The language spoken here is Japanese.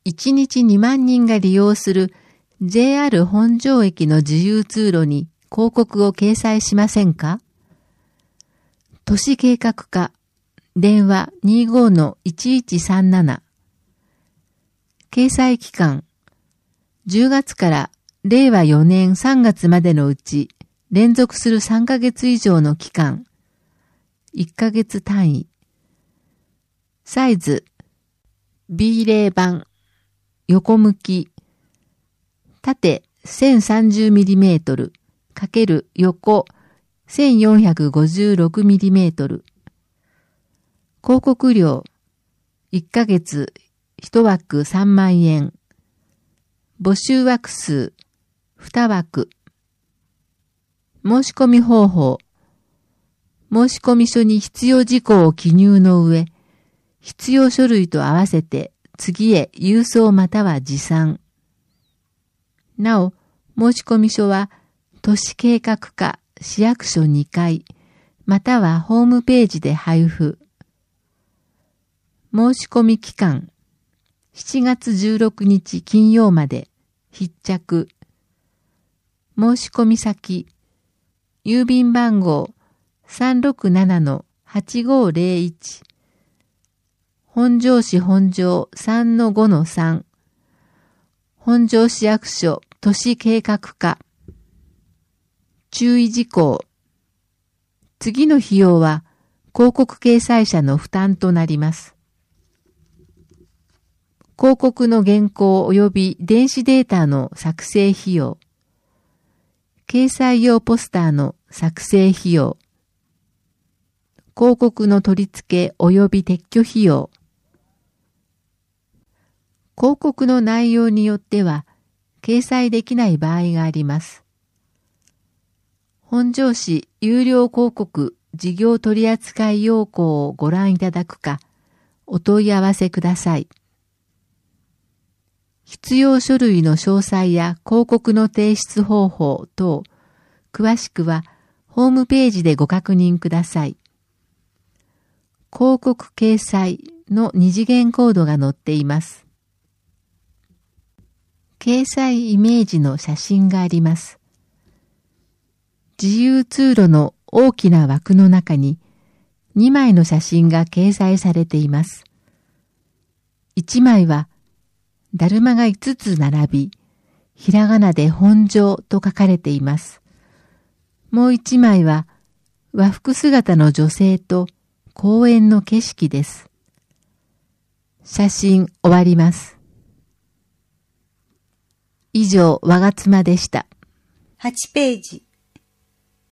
1日2万人が利用する JR 本庄駅の自由通路に広告を掲載しませんか？都市計画課、電話 25-1137。掲載期間、10月から令和4年3月までのうち、連続する3ヶ月以上の期間、1ヶ月単位。サイズ、B0 版、横向き、縦 1030mm ×横 1456mm。広告料、1ヶ月1枠3万円。募集枠数、2枠。申し込み方法。申し込み書に必要事項を記入の上、必要書類と合わせて次へ郵送または持参。なお、申し込み書は都市計画課市役所2階、またはホームページで配布。申し込み期間、7月16日金曜まで、必着。申し込み先、郵便番号 367-8501 本庄市本庄 3-5-3 本庄市役所都市計画課。注意事項。次の費用は広告掲載者の負担となります。広告の原稿及び電子データの作成費用。掲載用ポスターの作成費用。広告の取り付け及び撤去費用。広告の内容によっては掲載できない場合があります。本庄市有料広告事業取扱要項をご覧いただくか、お問い合わせください。必要書類の詳細や広告の提出方法等、詳しくはホームページでご確認ください。広告掲載の二次元コードが載っています。掲載イメージの写真があります。自由通路の大きな枠の中に2枚の写真が掲載されています。1枚はだるまが5つ並び、ひらがなで本庄と書かれています。もう1枚は和服姿の女性と公園の景色です。写真終わります。以上、我が妻でした。 8ページ。